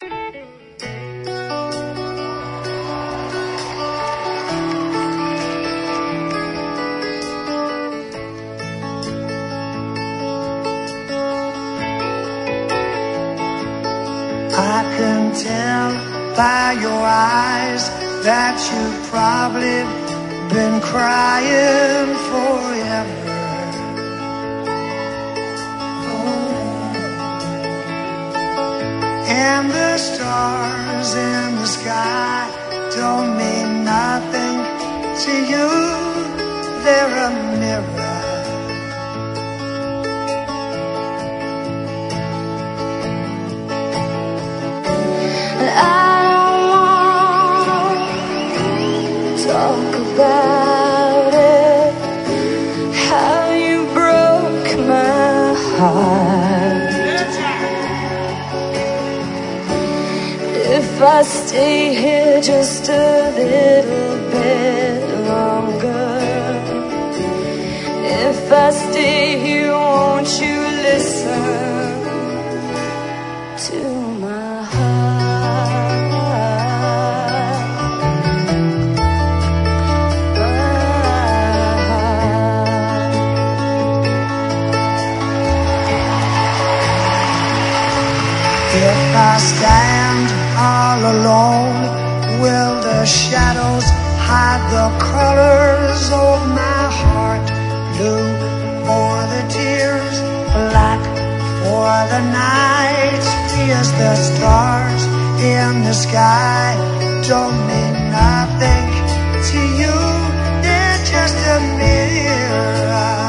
I can tell by your eyes that you've probably been crying forever. And the stars in the sky don't mean nothing to you. They're a mirror. I don't wanna talk about it, how you broke my heart. If I stay here just a little bit longer, if I stay here, won't you listen to my heart? If I stand all alone, will the shadows hide the colors of my heart? Blue for the tears, black for the night. Yes, the stars in the sky don't mean nothing to you. They're just a mirror.